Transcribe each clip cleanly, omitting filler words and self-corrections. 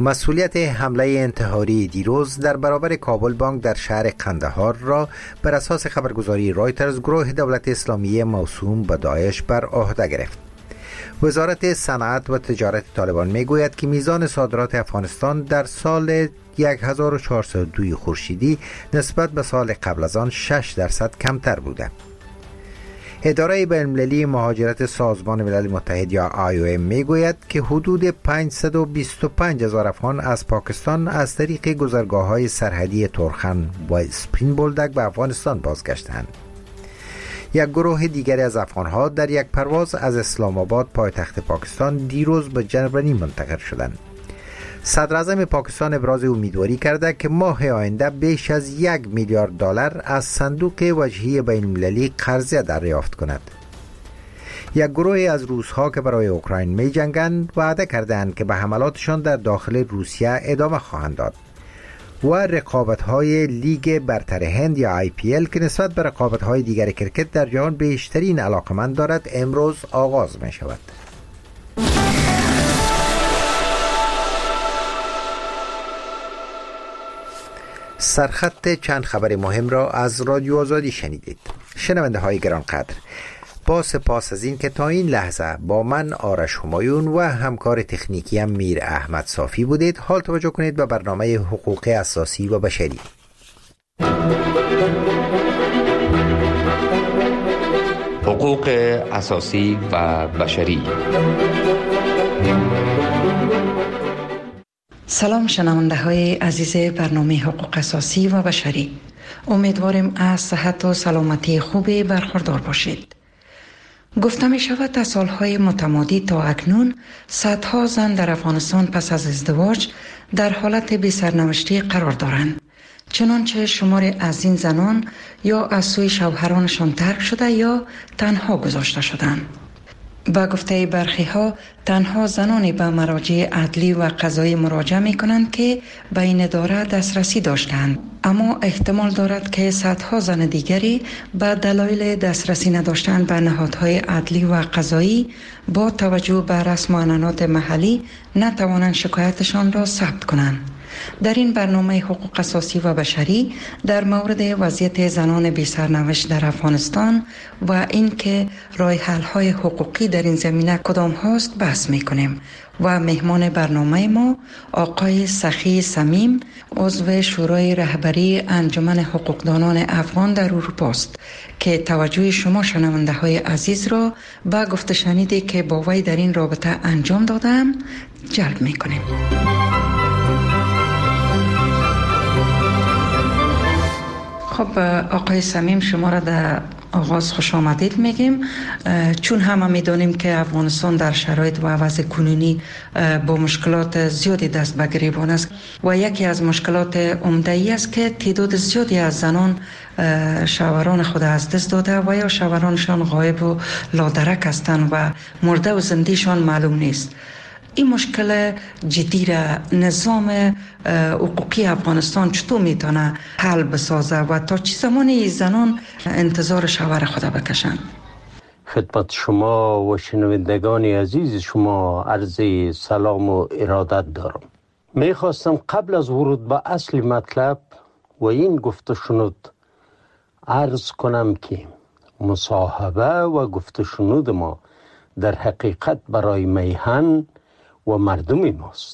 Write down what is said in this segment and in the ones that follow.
مسئولیت حمله انتحاری دیروز در برابر کابل بانک در شهر قندهار را بر اساس خبرگزاری رایترز گروه دولت اسلامی موسوم به داعش بر عهده گرفت. وزارت صنعت و تجارت طالبان میگوید که میزان صادرات افغانستان در سال 1402 خورشیدی نسبت به سال قبل از آن 6% کمتر بوده. اداره بین‌المللی مهاجرت سازمان ملل متحد یا IOM میگوید که حدود 525,000 افغان از پاکستان از طریق گذرگاه‌های سرحدی تورخم و اسپرین بولدک به افغانستان بازگشتند. یک گروه دیگری از افغان‌ها در یک پرواز از اسلام آباد پایتخت پاکستان دیروز به جرمنی منتقل شدند. صدر اعظم پاکستان ابراز امیدواری کرده که ماه آینده بیش از 1 میلیارد دلار از صندوق وجهی بین المللی قرضه دریافت کند. یک گروه از روس‌ها که برای اوکراین می جنگند وعده کردند که به حملاتشان در داخل روسیه ادامه خواهند داد و رقابت‌های لیگ برتر هند یا IPL که نسبت به رقابت‌های دیگر کرکت در جهان بیشترین علاقمند دارد امروز آغاز می شود. سرخط چند خبر مهم را از رادیو آزادی شنیدید. شنونده های گرانقدر، با سپاس از این که تا این لحظه با من آرش همایون و همکار تکنیکی میر احمد صافی بودید. حال توجه کنید به برنامه حقوق اساسی و بشری. حقوق اساسی و بشری. سلام شنونده های عزیز برنامه حقوق اساسی و بشری. امیدواریم از صحت و سلامتی خوبی برخوردار باشید. گفته می شود از سالهای متمادی تا اکنون صدها زن در افغانستان پس از ازدواج در حالت بی سرنوشتی قرار دارند. چنانچه شمار از این زنان یا از سوی شوهرانشان ترک شده یا تنها گذاشته شدند. با گفته برخی ها تنها زنانی به مراجع عدلی و قضایی مراجعه می کنند که به این اداره دسترسی داشتند، اما احتمال دارد که صدها زن دیگری به دلایل دسترسی نداشتن به نهادهای عدلی و قضایی با توجه به رسم و عنعنات محلی نتوانند شکایتشان را ثبت کنند. در این برنامه حقوق اساسی و بشری در مورد وضعیت زنان بی سرنوشت در افغانستان و اینکه راه حل های حقوقی در این زمینه کدام هاست بحث میکنیم و مهمان برنامه ما آقای سخی صمیم، عضو شورای رهبری انجمن حقوقدانان افغان در اروپا است که توجه شما شنونده های عزیز را به گفته شنیدی که با وی در این رابطه انجام دادم جلب میکنیم. خب آقای صمیم، شما را در آغاز خوش آمدید میگیم، چون همه میدونیم که افغانستان در شرایط و وضع کنونی با مشکلات زیادی دست به گریبان است و یکی از مشکلات عمده ای است که تعداد زیادی از زنان شوهران خود از دست داده و یا شوهرانشان غایب و لادرک هستند و مرده و زندهشان معلوم نیست. این مشکل جدی را نظام حقوقی افغانستان چطور میتونه حل بسازه و تا چه زمانی زنان انتظار شوهر خود بکشن؟ خدمت شما و شنوندگان عزیز شما عرض سلام و ارادت دارم. میخواستم قبل از ورود به اصل مطلب و این گفته شنود عرض کنم که مصاحبه و گفته شنود ما در حقیقت برای میهن و مردم ماست،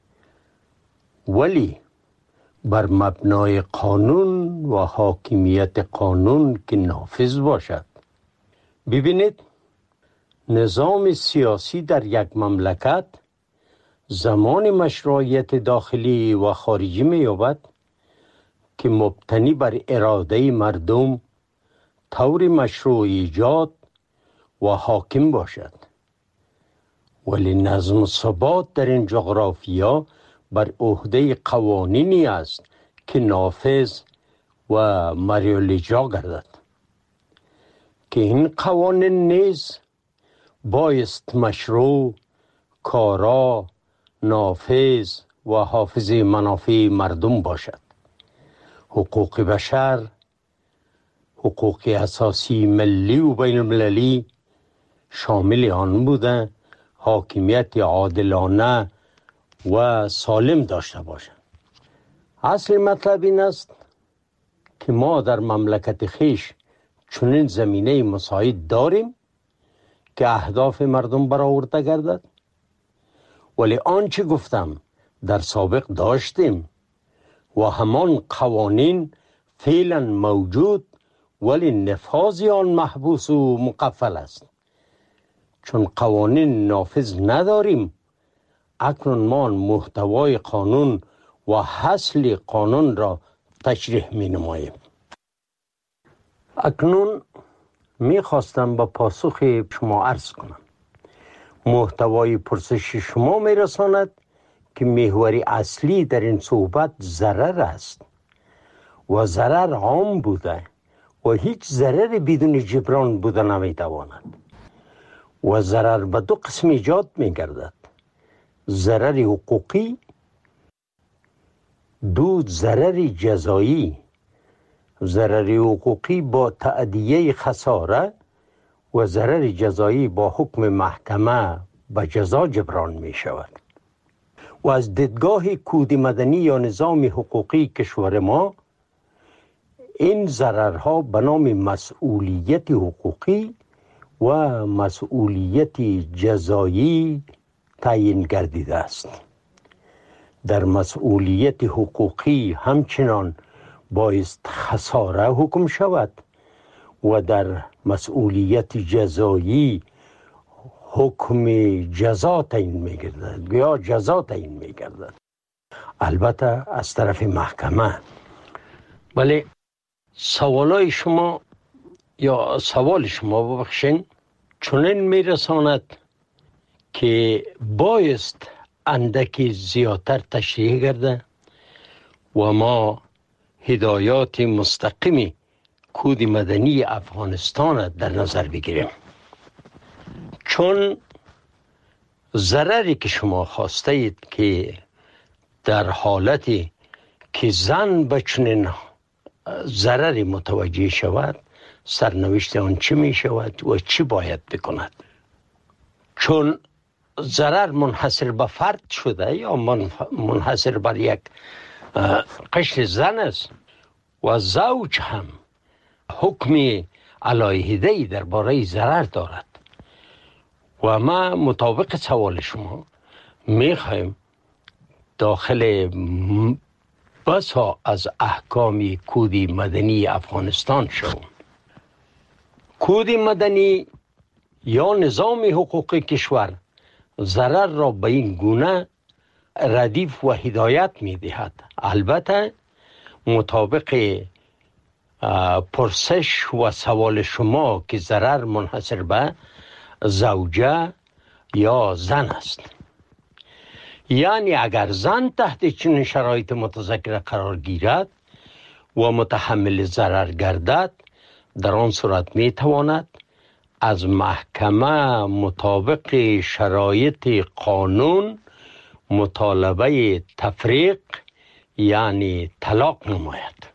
ولی بر مبنای قانون و حاکمیت قانون که نافذ باشد. ببینید، نظام سیاسی در یک مملکت زمان مشروعیت داخلی و خارجی می‌یابد که مبتنی بر اراده مردم طور مشروع ایجاد و حاکم باشد، ولی نظم و ثبات در این جغرافیا بر عهده قوانینی است که نافذ و مریالیجا گردد که این قوانین نیز بایست مشروع، کارا، نافذ و حافظ منافع مردم باشد. حقوق بشر، حقوق اساسی ملی و بین المللی شامل آن بودند حاکمیت عادلانه و سالم داشته باشند. اصل مطلب این است که ما در مملکت خیش چنین زمینه مساعد داریم که اهداف مردم برآورده گردد، ولی آنچه گفتم در سابق داشتیم و همان قوانین فعلا موجود، ولی نفاذ آن محبوس و مقفل است. چون قوانین نافذ نداریم، اکنون ما محتوای قانون و اصل قانون را تشریح می نماییم. اکنون می خواستم با پاسخ شما عرض کنم. محتوای پرسش شما می رساند که محور اصلی در این صحبت ضرر است و ضرر عام بوده و هیچ ضرر بدون جبران بوده نمی تواند و ضرر به دو قسم ایجاد می گردد: ضرر حقوقی، دو ضرر جزایی. ضرر حقوقی با تأدیه خساره و ضرر جزایی با حکم محکمه به جزا جبران می شود. و از دیدگاه کود مدنی یا نظام حقوقی کشور ما، این ضررها به نام مسئولیت حقوقی و مسئولیت جزایی تعیین گردیده است. در مسئولیت حقوقی همچنان بایست خساره حکم شود و در مسئولیت جزایی حکم جزا تعیین می‌گردد یا جزا تعیین می‌گردد، البته از طرف محکمه. ولی سوال شما ببخشین چنین میرساند که بایست اندکی زیادتر تشریح گرده و ما هدایات مستقیم کود مدنی افغانستان در نظر بگیریم. چون ضرری که شما خواسته اید که در حالتی که زن به چنین ضرری متوجه شود، سرنوشت آن چه می شود و چی باید بکند. چون ضرر منحصر به فرد شده یا منحصر بر یک قشر زن است و زوج هم حکم علیحده‌ای درباره ضرر دارد و ما مطابق سوال شما میخوایم داخل بسا از احکام کود مدنی افغانستان شویم. کود مدنی یا نظام حقوقی کشور ضرر را به این گونه ردیف و هدایت می دهد. البته مطابق پرسش و سوال شما که ضرر منحصر به زوجه یا زن است، یعنی اگر زن تحت چنین شرایط متذکره قرار گیرد و متحمل ضرر گردد، در آن صورت می تواند از محکمه مطابق شرایط قانون مطالبه تفریق یعنی طلاق نماید.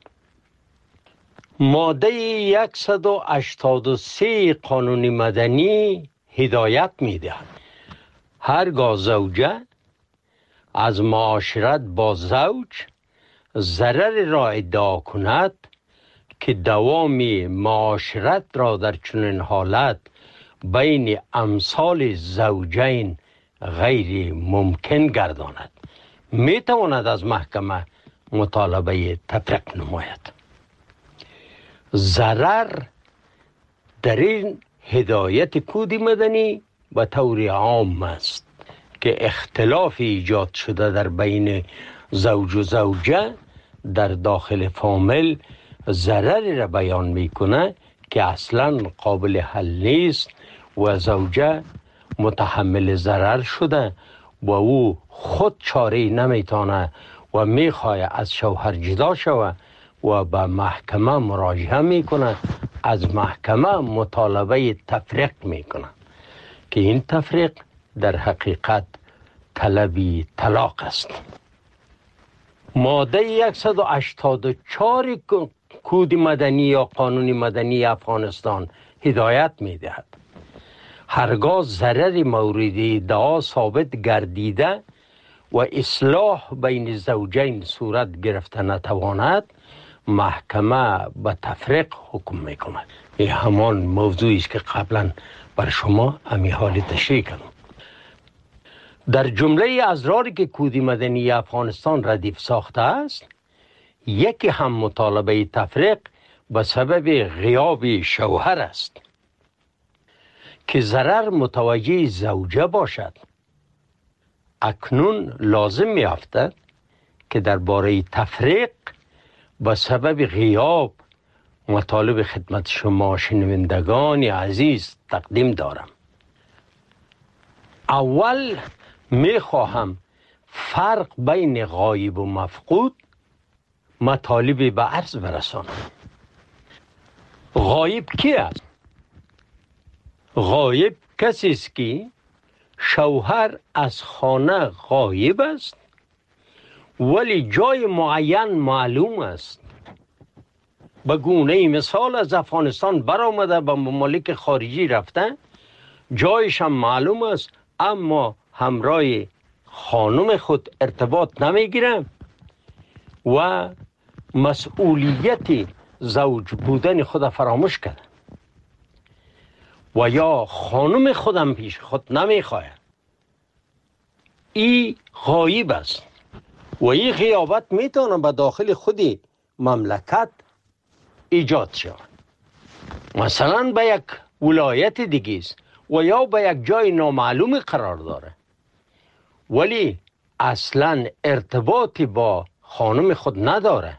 ماده 183 قانون مدنی هدایت می دهد هرگاه زوجه از معاشرت با زوج ضرر را ادعا کند که دوام معاشرت را در چنین حالت بین امثال زوجین غیر ممکن گرداند، می تواند از محکمه مطالبه تفریق نماید. ضرر در این هدایت کود مدنی به طور عام است که اختلاف ایجاد شده در بین زوج و زوجه در داخل فامیل ضرری را بیان میکنه که اصلا قابل حل نیست و زوجه متحمل ضرر شده و او خود چاره نمیتونه و میخواه از شوهر جدا شود و به محکمه مراجعه میکنه، از محکمه مطالبه تفریق میکنه که این تفریق در حقیقت طلبی طلاق است. ماده 184 کود مدنی یا قانون مدنی افغانستان هدایت میدهد هرگاه ضرر مورد ادعا ثابت گردیده و اصلاح بین زوجین صورت گرفته نتواند، محکمه به تفریق حکم میکند. این همان موضوعی است که قبلا بر شما امی حال تشریح کردم. در جمله اسراری که کود مدنی افغانستان ردیف ساخته است، یکی هم مطالبه تفریق به سبب غیاب شوهر است که ضرر متوجه زوجه باشد. اکنون لازم می افتد که درباره تفریق به سبب غیاب مطالب خدمت شما شنوندگان عزیز تقدیم دارم. اول می خواهم فرق بین غایب و مفقود مطالبی به عرض برسانم. غایب کی است؟ غایب کسی است که شوهر از خانه غایب است ولی جای معین معلوم است. به گونه مثال از افغانستان برآمده به ممالک خارجی رفته، جایش هم معلوم است اما همراه خانم خود ارتباط نمیگیره و مسئولیت زوج بودن خود فراموش کرده و یا خانم خودم پیش خود نمیخواه. این غایب است و این غیابت میتونه به داخل خودی مملکت ایجاد شود. مثلا به یک ولایت دیگه است و یا به یک جای نامعلوم قرار داره ولی اصلا ارتباطی با خانم خود نداره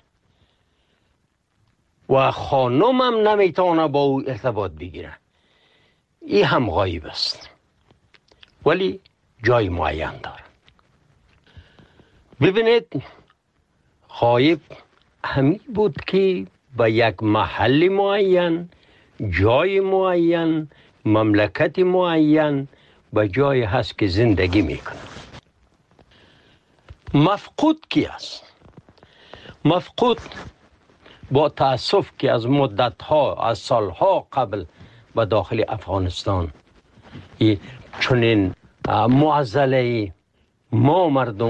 و خانم هم نمیتونه با او ارتباط بگیره. این هم غایب است ولی جای معین داره. ببینید، غایب همین بود که به یک محل معین، جای معین، مملکت معین به جای هست که زندگی میکنه. مفقود کی است؟ مفقود با تأسف که از مدتها، از سالها قبل به داخل افغانستان چنین معضله ما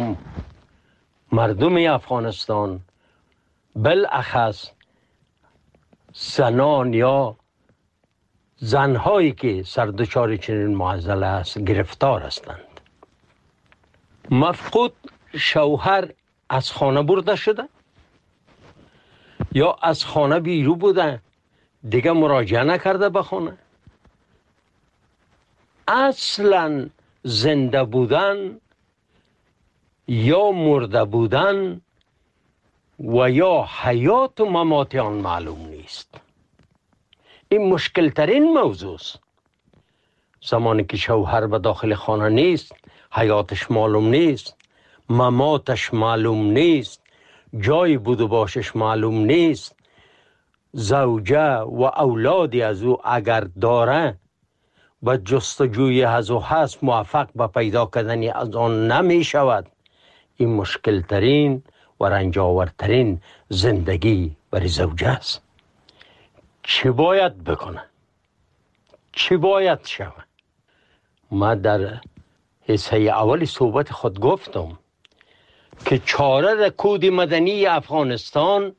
مردم افغانستان بالاخص زنان یا زنهایی که سردچار چنین معضله است گرفتار هستند. مفقود شوهر از خانه برده شده یا از خانه بیرون بوده، دیگه مراجعه نکرده به خانه. اصلا زنده بودن یا مرده بودن و یا حیات و ممات آن معلوم نیست. این مشکل ترین موضوع است. زمانی که شوهر به داخل خانه نیست، حیاتش معلوم نیست، مماتش معلوم نیست، جای بود و باشش معلوم نیست، زوجه و اولادی از او اگر داره به جستجوی از او هست موفق به پیدا کردن از آن نمی شود. این مشکل ترین و رنجاورترین زندگی برای زوجه است. چی باید بکنه؟ چی باید شود؟ ما در حصه اول صحبت خود گفتم که چاره کود مدنی افغانستان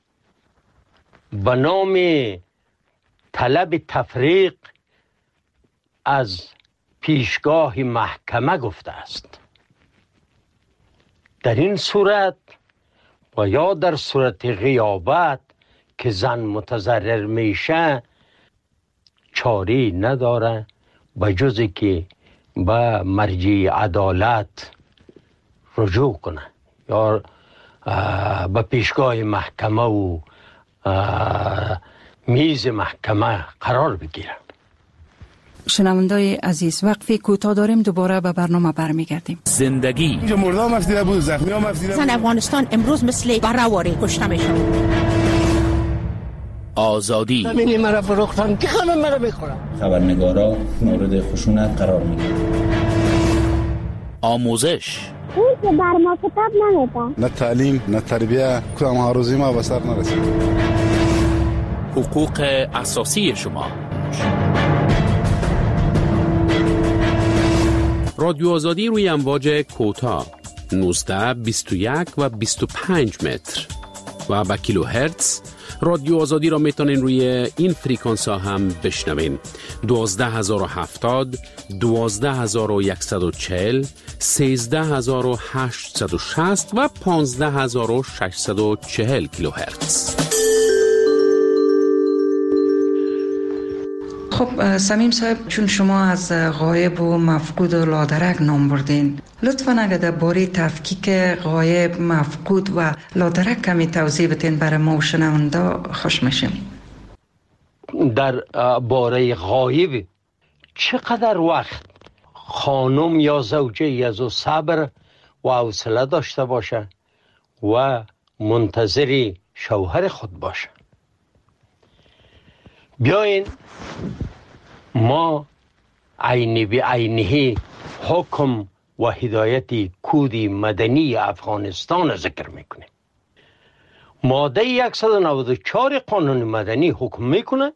به نام طلب تفریق از پیشگاه محکمه گفته است. در این صورت و یا در صورت غیابت که زن متضرر میشه چاری نداره به جز که به مرجع عدالت رجوع کنه یا به پیشگاه محکمه و میز محکمه قرار بگیره. شنوندای عزیز، وقفی کوتاه داریم، دوباره به برنامه برمیگردیم. زندگی اینجا مردم افسیده بود، زخمی هم افسیده بود. زن افغانستان امروز مثل برهواری کشته میشه. آزادی همینی مرا فروختن که همه مرا بخورم. خبرنگارا مورد خشونت قرار میگیرن. آموزش اون که بر ما کتاب نمیده. نه تعلیم نه تربیه، کدام هاروزی ما به سر نرسید. حقوق اساسی شما. رادیو آزادی روی امواج کوتاه 19 21 و 25 متر و با کیلو هرتز رادیو آزادی را میتونین روی این فریکانس ها هم بشنوین. 12070 12140 13860 و 15640 کیلو هرتز. خب سمیم صاحب، چون شما از غایب و مفقود و لادرک نام بردین، لطفاً اگر درباره تفکیک غایب، مفقود و لادرک کمی توضیح بدین برای ما و شنونده خوش میشیم. در باره غایب چقدر وقت خانم یا زوجه از صبر و حوصله داشته باشه و منتظر شوهر خود باشه. بیاین ما عینی به عینی حکم و هدایت کود مدنی افغانستان ذکر میکنه. ماده 194 قانون مدنی حکم میکنه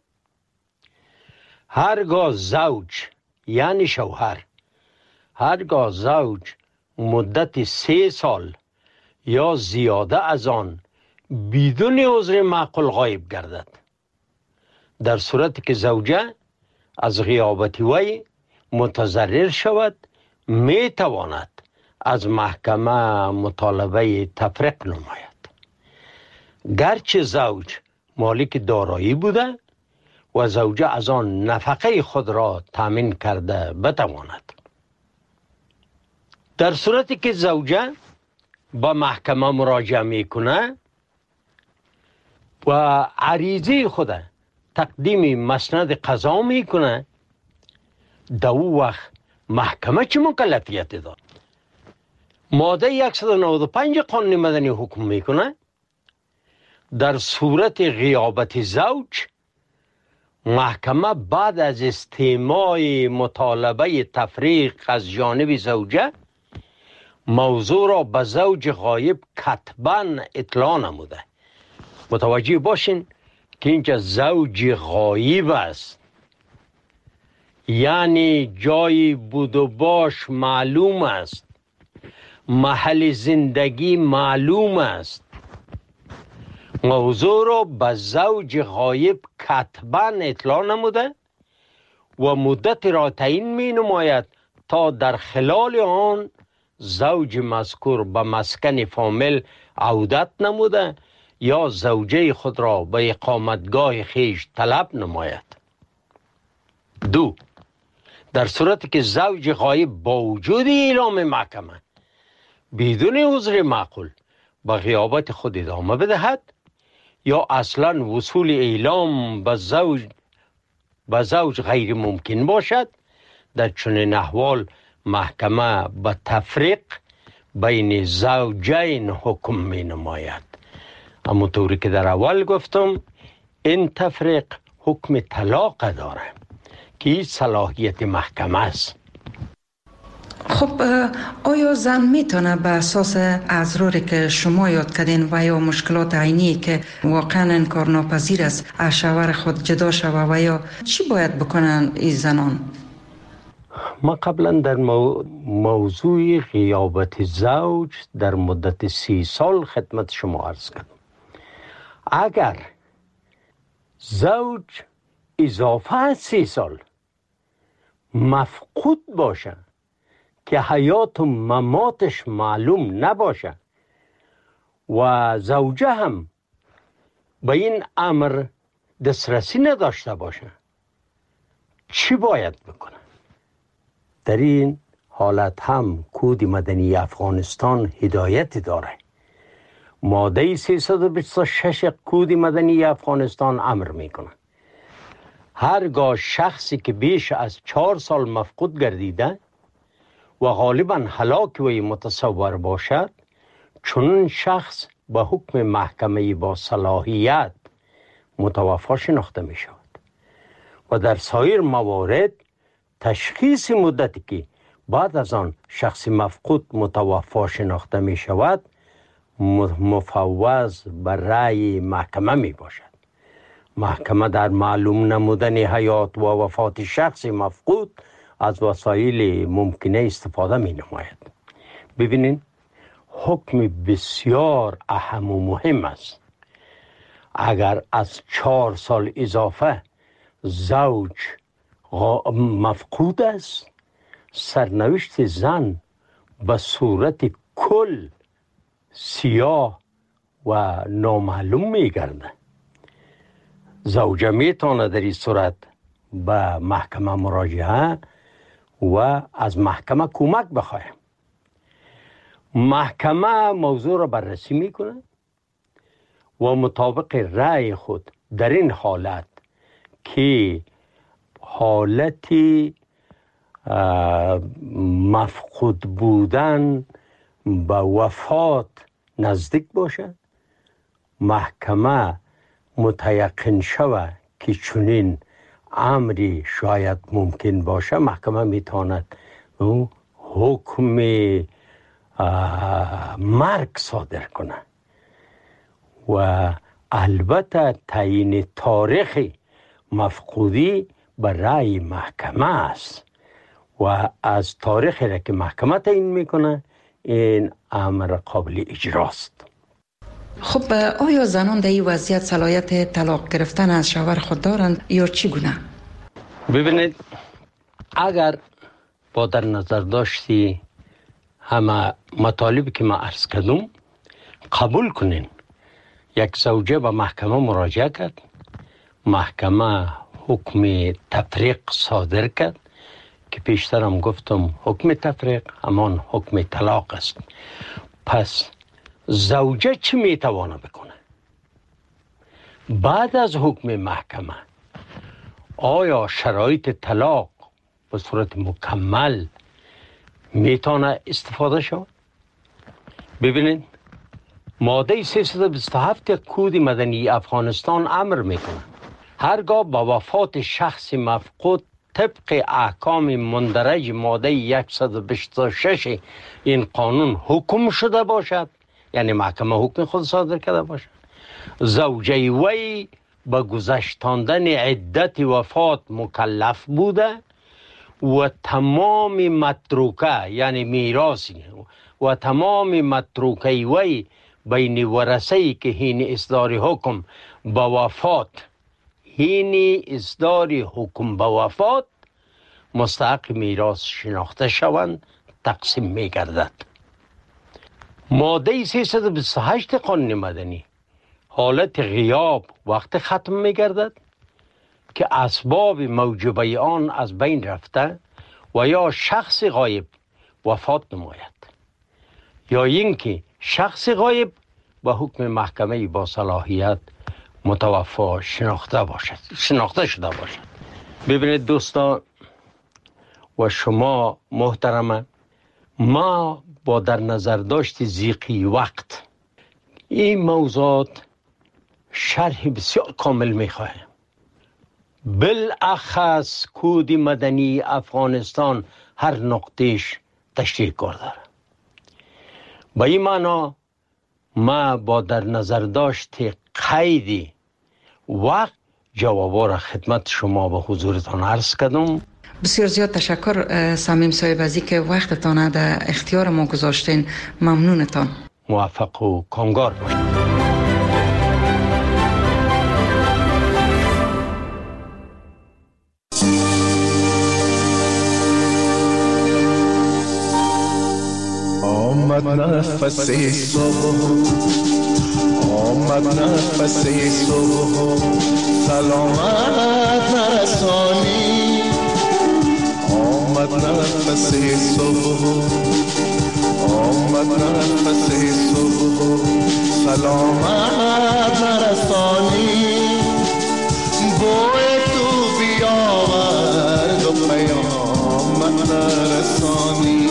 هرگاه زوج یعنی شوهر، هرگاه زوج مدت 3 سال یا زیاده از آن بدون عذر معقول غایب گردد، در صورتی که زوجه از غیابت وی متضرر شود، می تواند از محکمه مطالبه تفریق نماید. گرچه زوج مالک دارایی بوده و زوجه از آن نفقه خود را تامین کرده بتواند. در صورتی که زوجه با محکمه مراجعه میکنه و عریضه خود تقدیم مسند قضا میکنه، در او وقت محکمه چه مکلفیت داد؟ ماده 195 قانون مدنی حکم میکنه در صورت غیابت زوج، محکمه بعد از استماع مطالبه تفریق از جانب زوجه موضوع را به زوج غایب کتباً اطلاع نموده. متوجه باشین که اینجا زوج غایب است، یعنی جای بود و باش معلوم است، محل زندگی معلوم است. موضوع را به زوج غایب کتباً اطلاع نموده و مدت را تعیین می نماید تا در خلال آن زوج مذکور به مسکن فامیل عودت نموده یا زوجه خود را به اقامتگاه خیش طلب نماید. 2. در صورتی که زوج غایب با وجود اعلام محکمه بدون عذر معقول به غیابت خود ادامه بدهد یا اصلا وصول اعلام به زوج غیر ممکن باشد، در چنین احوال محکمه به تفریق بین زوجین حکم می نماید. اما طوری که در اول گفتم، این تفریق حکم طلاق داره که این صلاحیت محکمه است. خب آیا زن میتونه به اساس اضراری که شما یاد کردین و یا مشکلات عینی که واقعا انکارناپذیر است از شوهر خود جدا شوه و یا چی باید بکنن این زنان؟ ما قبلا در موضوع غیابت زوج در مدت 30 سال خدمت شما عرض کردم. اگر زوج اضافه از 30 سال مفقود باشه که حیات و مماتش معلوم نباشه و زوجه هم به این امر دسترسی نداشته باشه، چی باید بکنه؟ در این حالت هم کود مدنی افغانستان هدایت داره. ماده 326 کود مدنی افغانستان امر میکنه هرگاه شخصی که بیش از 4 سال مفقود گردیده و غالباً هلاک وی متصور باشد، چون شخص به حکم محکمه با صلاحیت متوفی شناخته می شود و در سایر موارد تشخیص مدتی که بعد از آن شخص مفقود متوفی شناخته می شود مفوض بر رأی محکمه می باشد. محکمه در معلوم نمودن حیات و وفات شخص مفقود از وسایل ممکنه استفاده می نماید. ببینین حکم بسیار اهم و مهم است. اگر از 4 سال اضافه زوج مفقود است، سرنوشت زن به صورت کل سیاه و نامعلوم میگرده. زوجه میتونه در این صورت به محکمه مراجعه و از محکمه کمک بخواه. محکمه موضوع را بررسی میکنه و مطابق رأی خود در این حالت که حالت مفقود بودن به وفات نزدیک باشه، محکمه متیقن شود که چنین امری شاید ممکن باشه، محکمه میتواند حکم مرگ صادر کنه و البته تعیین تاریخ مفقودی به رأی محکمه است و از تاریخی را که محکمه تعیین میکنه این امر قابل اجراست. خب آیا زنان در این وضعیت صلاحیت طلاق گرفتن از شوهر خود دارند یا چگونه؟ ببینید، اگر با در نظر داشتی همه مطالبی که ما عرض کردم قبول کنین، یک زوجه به محکمه مراجعه کرد، محکمه حکم تفریق صادر کرد که پیشترم گفتم حکم تفریق همان حکم طلاق است. پس زوجه چی میتوانه بکنه؟ بعد از حکم محکمه آیا شرایط طلاق به صورت مکمل میتونه استفاده شود؟ ببینید، ماده 327 کود مدنی افغانستان امر میکنه هرگاه با وفات شخص مفقود طبق احکام مندرج ماده 126 این قانون حکم شده باشد، یعنی محکمه حکم خود صادر کرده باشد، زوجه وی به گذشتاندن عدت وفات مکلف بوده و تمام متروکه یعنی میراثی و تمام متروکه وی بین ورثه‌ای که حین اصدار حکم به وفات مستحق میراث شناخته شوند تقسیم می‌گردد. ماده 328 قانون مدنی حالت غیاب وقت ختم می‌گردد که اسباب موجبه آن از بین رفته و یا شخص غایب وفات نماید یا اینکه شخص غایب به حکم محکمه با صلاحیت متوفا شناخته شده باشد. ببینید دوستان و شما محترمه، ما با در نظر داشت ضیقی وقت این موضوعات شرح بسیار کامل میخواهیم. بالاخص کود مدنی افغانستان هر نقطهش تشریح کرده. با این معنا ما با در نظر داشت قید وقت جوابا را خدمت شما به حضورتان عرض کردم. بسیار زیاد تشکر صمیم صاحب از اینکه وقتتان در اختیار ما گذاشتین. ممنونتان. موفق و کامگار باشید. آمد نفس صبح، آمد نفس صبح، سلامت نرسانی. آمد نفس صبح، آمد نفس صبح، سلامت نرسانی. بوی تو بیاورد و پیامت نرسانی.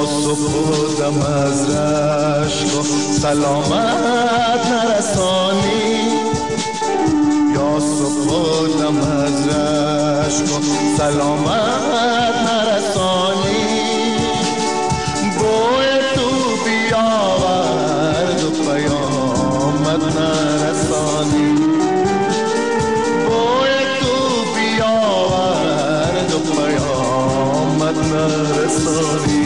سپردم از رشک و سلامت نرسانی، یا سپردم از رشک و سلامت نرسانی. بوی تو بیاورد و پیامت نرسانی، بوی تو بیاورد و پیامت نرسانی.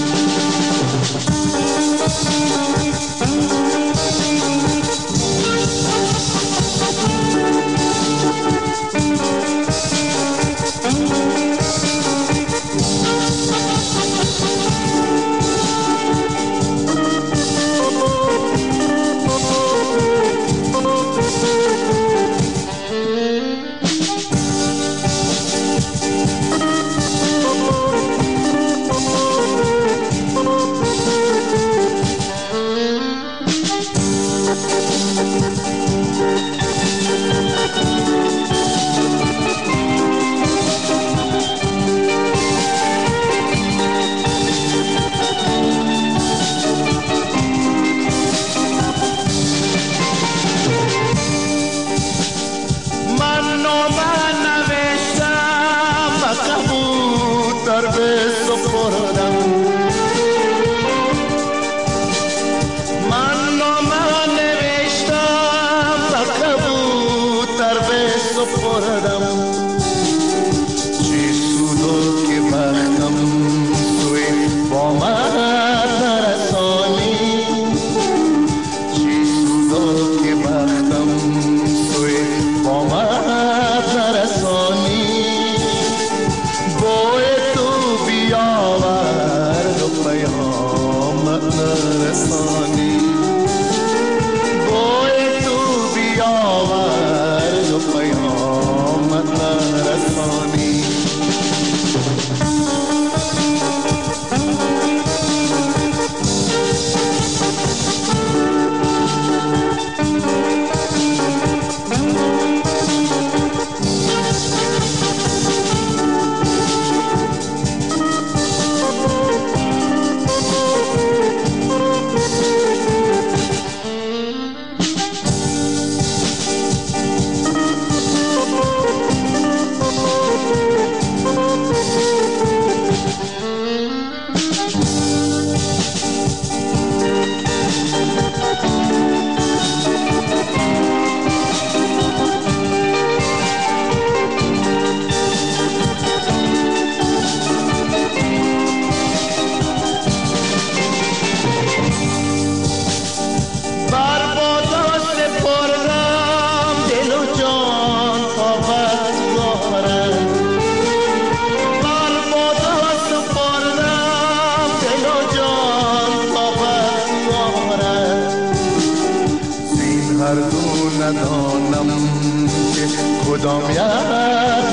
ندانم که کدام یاد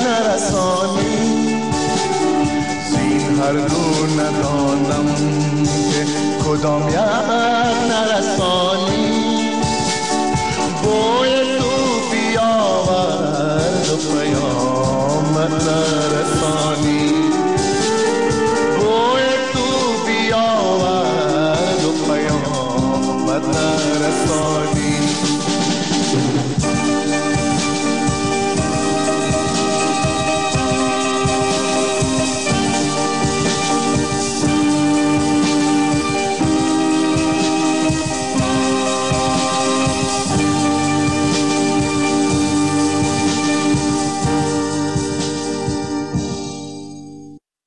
نرسانی، زین هر دو ندانم که کدام یاد نرسانی.